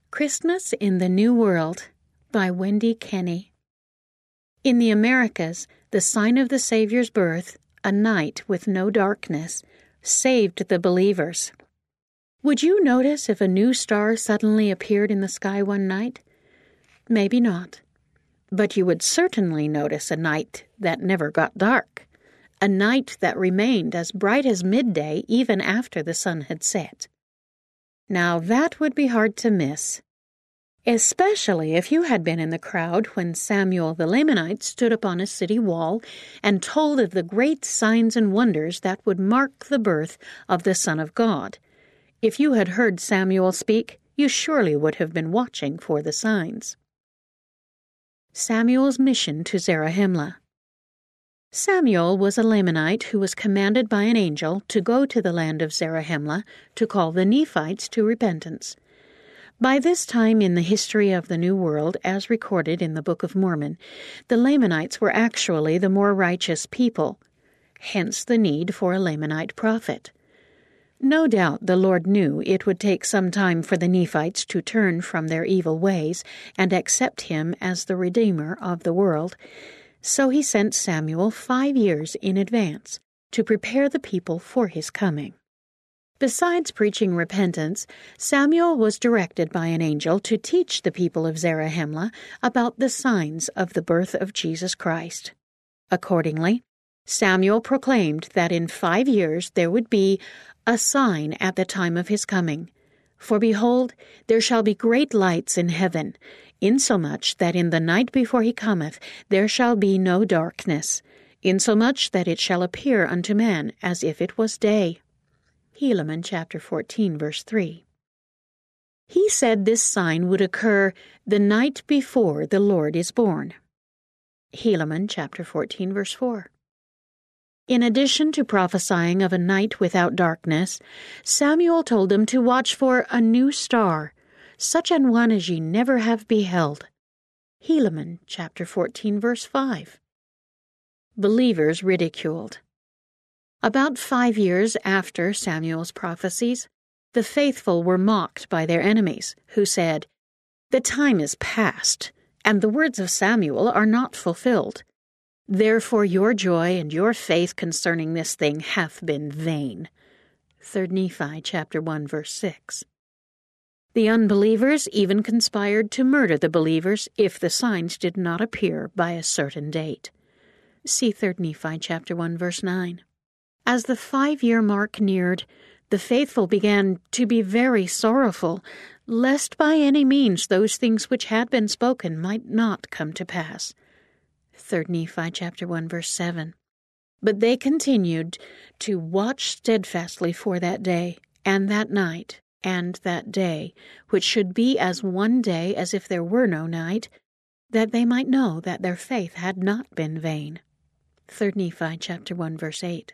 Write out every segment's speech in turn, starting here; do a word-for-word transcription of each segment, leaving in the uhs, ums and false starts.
Christmas in the New World by Wendy Kenny. In the Americas, the sign of the Savior's birth, a night with no darkness, saved the believers. Would you notice if a new star suddenly appeared in the sky one night? Maybe not. But you would certainly notice a night that never got dark, a night that remained as bright as midday even after the sun had set. Now that would be hard to miss, especially if you had been in the crowd when Samuel the Lamanite stood upon a city wall and told of the great signs and wonders that would mark the birth of the Son of God. If you had heard Samuel speak, you surely would have been watching for the signs. Samuel's mission to Zarahemla. Samuel was a Lamanite who was commanded by an angel to go to the land of Zarahemla to call the Nephites to repentance. By this time in the history of the New World, as recorded in the Book of Mormon, the Lamanites were actually the more righteous people, hence the need for a Lamanite prophet. No doubt the Lord knew it would take some time for the Nephites to turn from their evil ways and accept him as the Redeemer of the world, so he sent Samuel five years in advance to prepare the people for his coming. Besides preaching repentance, Samuel was directed by an angel to teach the people of Zarahemla about the signs of the birth of Jesus Christ. Accordingly, Samuel proclaimed that in five years there would be a sign at the time of his coming. For behold, there shall be great lights in heaven, insomuch that in the night before he cometh there shall be no darkness, insomuch that it shall appear unto man as if it was day. Helaman chapter fourteen, verse three. He said this sign would occur the night before the Lord is born. Helaman chapter fourteen, verse four. In addition to prophesying of a night without darkness, Samuel told them to watch for a new star, such an one as ye never have beheld. Helaman chapter fourteen, verse five. Believers ridiculed. About five years after Samuel's prophecies, the faithful were mocked by their enemies, who said, "The time is past, and the words of Samuel are not fulfilled. Therefore your joy and your faith concerning this thing hath been vain." Third Nephi chapter one, verse six. The unbelievers even conspired to murder the believers if the signs did not appear by a certain date. See Third Nephi chapter one, verse nine. As the five-year mark neared, the faithful began to be very sorrowful, lest by any means those things which had been spoken might not come to pass. Third Nephi chapter one, verse seven. But they continued to watch steadfastly for that day, and that night, and that day, which should be as one day as if there were no night, that they might know that their faith had not been vain. Third Nephi chapter one, verse eight.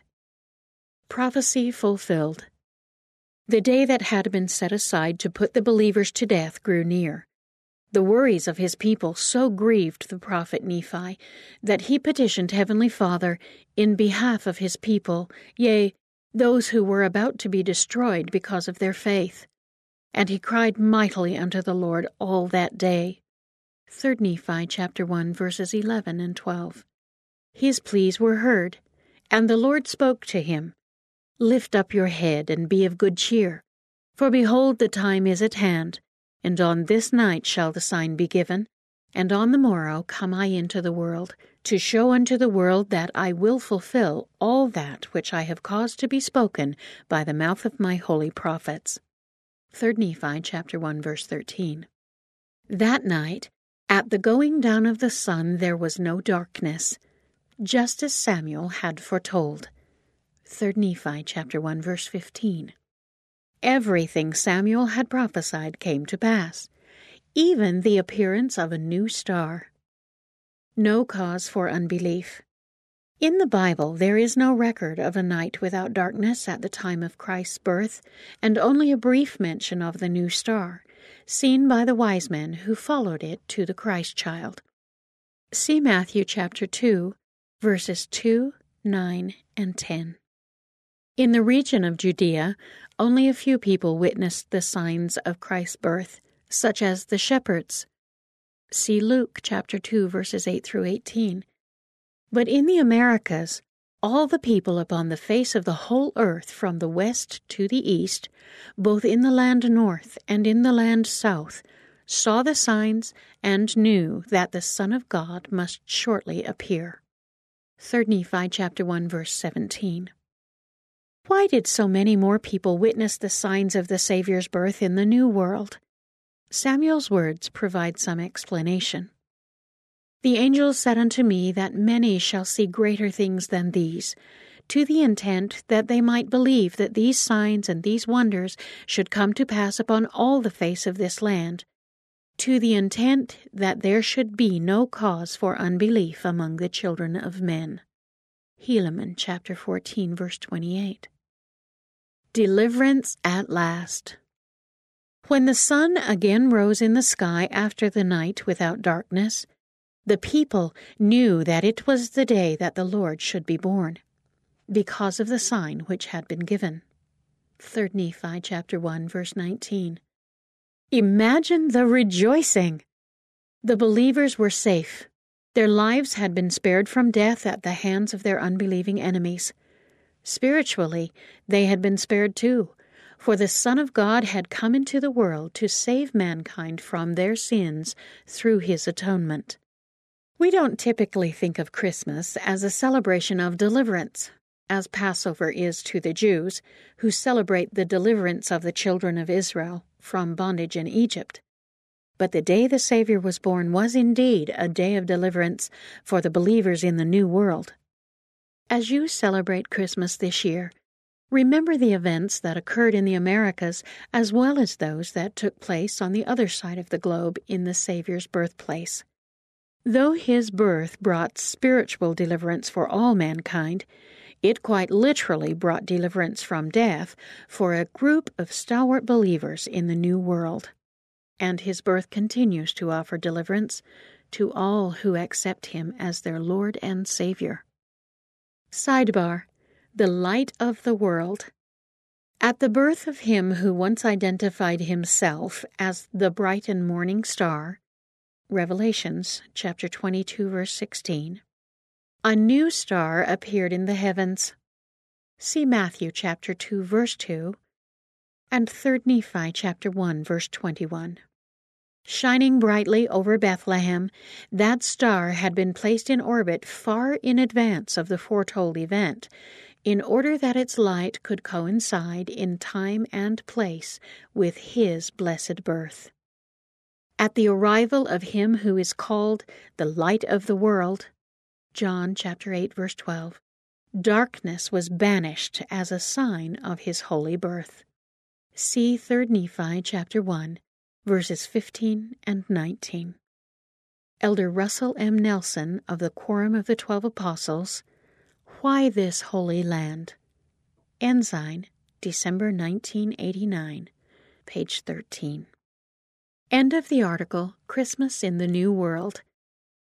Prophecy fulfilled. The day that had been set aside to put the believers to death grew near. The worries of his people so grieved the prophet Nephi that he petitioned Heavenly Father in behalf of his people, yea, those who were about to be destroyed because of their faith. And he cried mightily unto the Lord all that day. Third Nephi chapter one, verses eleven and twelve. His pleas were heard, and the Lord spoke to him, "Lift up your head and be of good cheer, for behold the time is at hand, and on this night shall the sign be given, and on the morrow come I into the world, to show unto the world that I will fulfill all that which I have caused to be spoken by the mouth of my holy prophets." Third Nephi chapter one, verse thirteen. That night, at the going down of the sun there was no darkness, just as Samuel had foretold. Third Nephi chapter one, verse fifteen. Everything Samuel had prophesied came to pass, even the appearance of a new star. No cause for unbelief. In the Bible there is no record of a night without darkness at the time of Christ's birth, and only a brief mention of the new star, seen by the wise men who followed it to the Christ child. See Matthew chapter two, verses two, nine, and ten. In the region of Judea, only a few people witnessed the signs of Christ's birth, such as the shepherds. See Luke chapter two, verses eight through eighteen. But in the Americas, all the people upon the face of the whole earth from the west to the east, both in the land north and in the land south, saw the signs and knew that the Son of God must shortly appear. Third Nephi chapter one, verse seventeen. Why did so many more people witness the signs of the Savior's birth in the New World? Samuel's words provide some explanation. The angel said unto me that many shall see greater things than these, to the intent that they might believe that these signs and these wonders should come to pass upon all the face of this land, to the intent that there should be no cause for unbelief among the children of men. Helaman chapter fourteen, verse twenty-eight. Deliverance at last. When the sun again rose in the sky after the night without darkness, the people knew that it was the day that the Lord should be born, because of the sign which had been given. Third Nephi chapter one, verse nineteen. Imagine the rejoicing! The believers were safe. Their lives had been spared from death at the hands of their unbelieving enemies. Spiritually, they had been spared too, for the Son of God had come into the world to save mankind from their sins through his atonement. We don't typically think of Christmas as a celebration of deliverance, as Passover is to the Jews, who celebrate the deliverance of the children of Israel from bondage in Egypt. But the day the Savior was born was indeed a day of deliverance for the believers in the New World. As you celebrate Christmas this year, remember the events that occurred in the Americas as well as those that took place on the other side of the globe in the Savior's birthplace. Though his birth brought spiritual deliverance for all mankind, it quite literally brought deliverance from death for a group of stalwart believers in the New World. And his birth continues to offer deliverance to all who accept him as their Lord and Savior. Sidebar: the light of the world. At the birth of him who once identified himself as the bright and morning star, Revelations chapter twenty-two, verse sixteen, a new star appeared in the heavens. See Matthew chapter two, verse two, and Third Nephi chapter one, verse twenty-one. Shining brightly over Bethlehem, that star had been placed in orbit far in advance of the foretold event, in order that its light could coincide in time and place with his blessed birth. At the arrival of him who is called the Light of the World, John chapter eight, verse twelve, darkness was banished as a sign of his holy birth. See Third Nephi chapter one, verses fifteen and nineteen. Elder Russell M. Nelson of the Quorum of the Twelve Apostles, Why This Holy Land? Ensign, December nineteen eighty-nine, page thirteen. End of the article, Christmas in the New World,